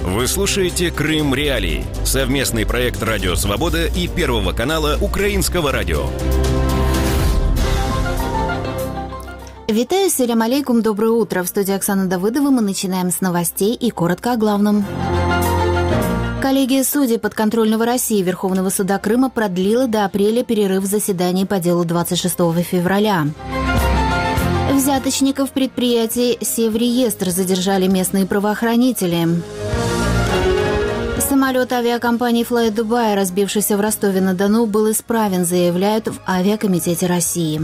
Вы слушаете «Крым Реалии» – совместный проект «Радио Свобода» и Первого канала Украинского радио. Витаю, селям алейкум, доброе утро. В студии Оксана Давыдова мы начинаем с новостей и коротко о главном. Коллегия судей подконтрольного России Верховного суда Крыма продлила до апреля перерыв заседаний по делу 26 февраля. Взяточников предприятий «Севреестр» задержали местные правоохранители. Самолет авиакомпании Fly Dubai, разбившийся в Ростове-на-Дону, был исправен, заявляют в Авиакомитете России.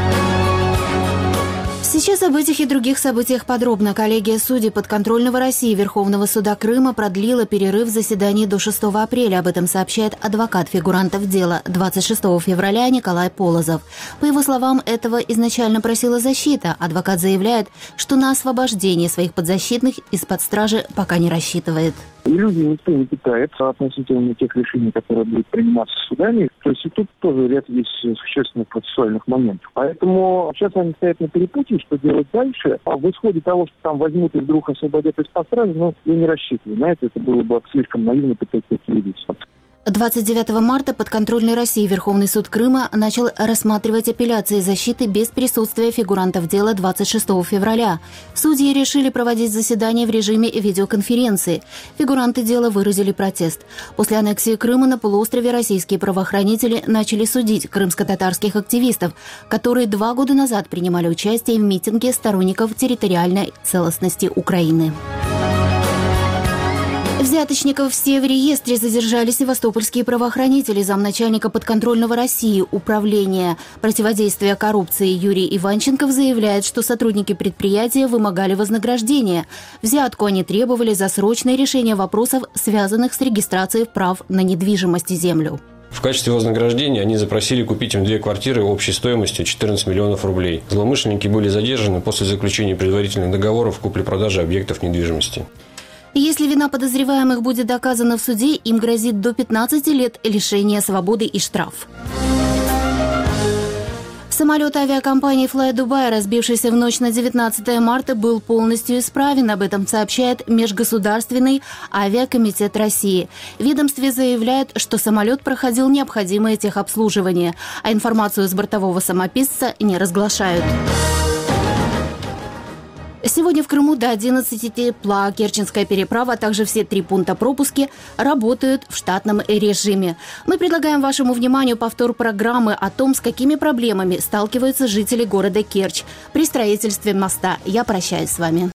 Сейчас об этих и других событиях подробно. Коллегия судей подконтрольного России Верховного суда Крыма продлила перерыв заседаний до 6 апреля. Об этом сообщает адвокат фигурантов дела 26 февраля Николай Полозов. По его словам, этого изначально просила защита. Адвокат заявляет, что на освобождение своих подзащитных из-под стражи пока не рассчитывает. Иллюзий никто не питается относительно тех решений, которые будут приниматься судами. То есть и тут тоже ряд есть существенных процессуальных моментов. Поэтому сейчас они стоят на перепутье, что делать дальше. А в исходе того, что там возьмут и вдруг освободят из-под стражи, я не рассчитываю. Знаете, это было бы слишком наивно пытаться такие видеть. 29 марта подконтрольный России Верховный суд Крыма начал рассматривать апелляции защиты без присутствия фигурантов дела 26 февраля. Судьи решили проводить заседание в режиме видеоконференции. Фигуранты дела выразили протест. После аннексии Крыма на полуострове российские правоохранители начали судить крымско-татарских активистов, которые 2 года назад принимали участие в митинге сторонников территориальной целостности Украины. Взяточников в Севреестре задержали севастопольские правоохранители. Замначальника подконтрольного России Управления противодействия коррупции Юрий Иванченков заявляет, что сотрудники предприятия вымогали вознаграждение. Взятку они требовали за срочное решение вопросов, связанных с регистрацией прав на недвижимость и землю. В качестве вознаграждения они запросили купить им 2 квартиры общей стоимостью 14 миллионов рублей. Злоумышленники были задержаны после заключения предварительных договоров купли-продажи объектов недвижимости. Если вина подозреваемых будет доказана в суде, им грозит до 15 лет лишения свободы и штраф. Самолет авиакомпании Fly Dubai, разбившийся в ночь на 19 марта, был полностью исправен. Об этом сообщает Межгосударственный авиакомитет России. В ведомстве заявляют, что самолет проходил необходимое техобслуживание, а информацию с бортового самописца не разглашают. Сегодня в Крыму до 11 тепла. Керченская переправа, а также все 3 пункта пропуска работают в штатном режиме. Мы предлагаем вашему вниманию повтор программы о том, с какими проблемами сталкиваются жители города Керчь при строительстве моста. Я прощаюсь с вами.